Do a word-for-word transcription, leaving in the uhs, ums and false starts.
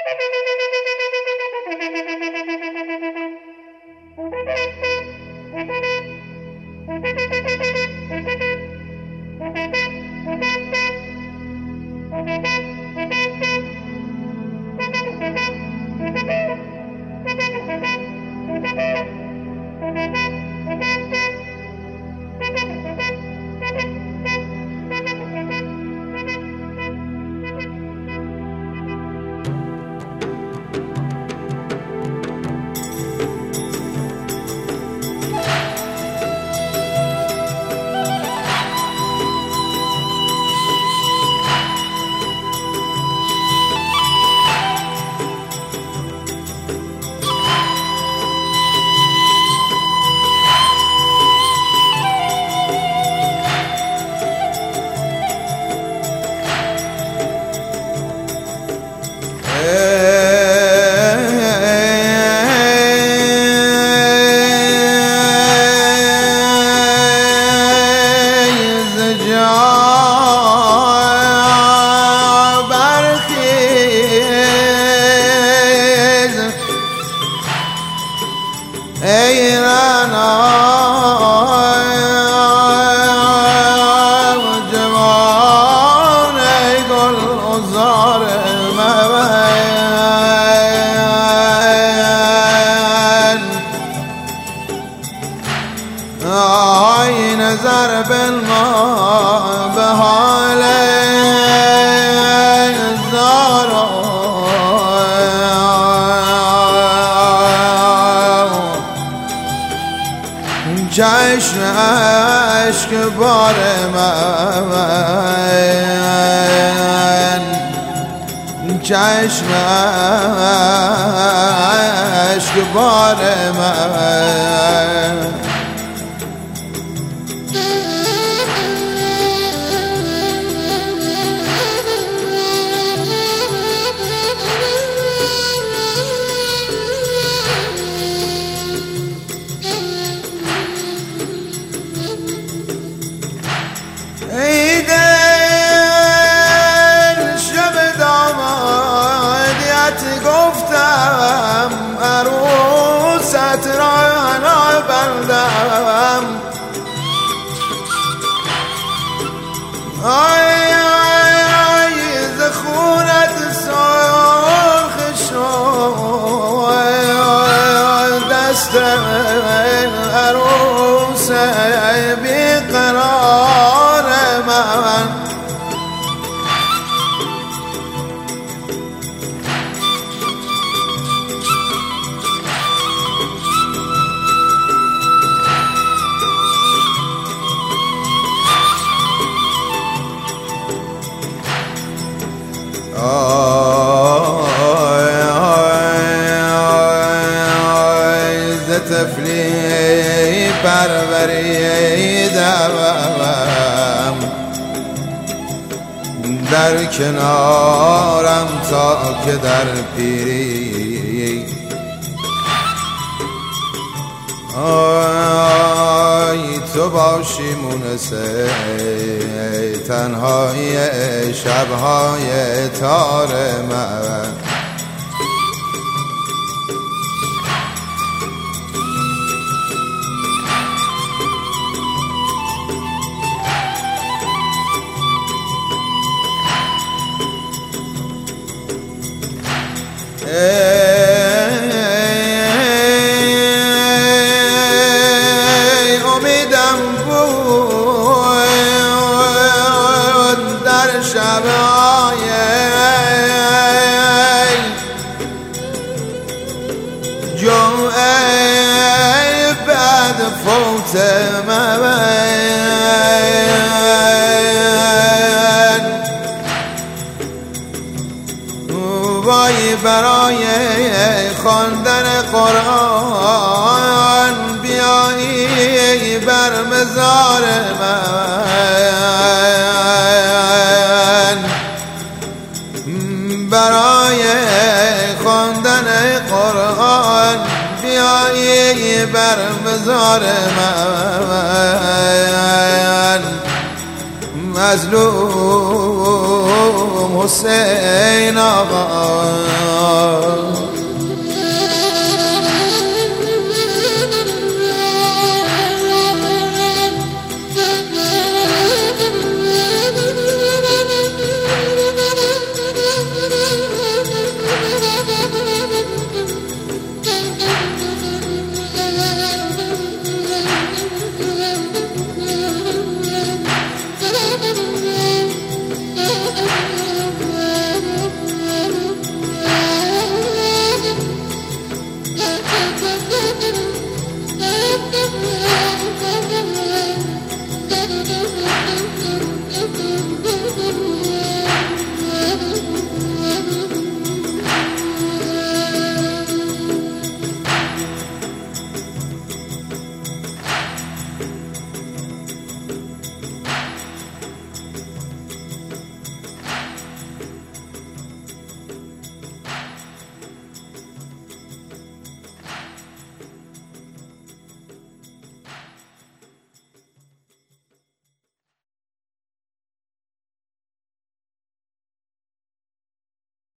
آی نظر بالما به حال زارا چشم عشق بار من، چشم عشق بار من. گفتم عروست را انا بندم، آی آی آی ز خونت سرخ شد دست عروس بیقرار من. آی آی آی ز طفلی پروریدم، در کنارم تا که در پیری. آی تو باشی مونس تنهای شبهای تار من. امیدم بود در شبهای جمعه بعد فوت من، وای برای خواندن قرآن بیایی بر مزار من، برای خواندن قرآن بیایی بر مزار من. مظلوم حسین آقا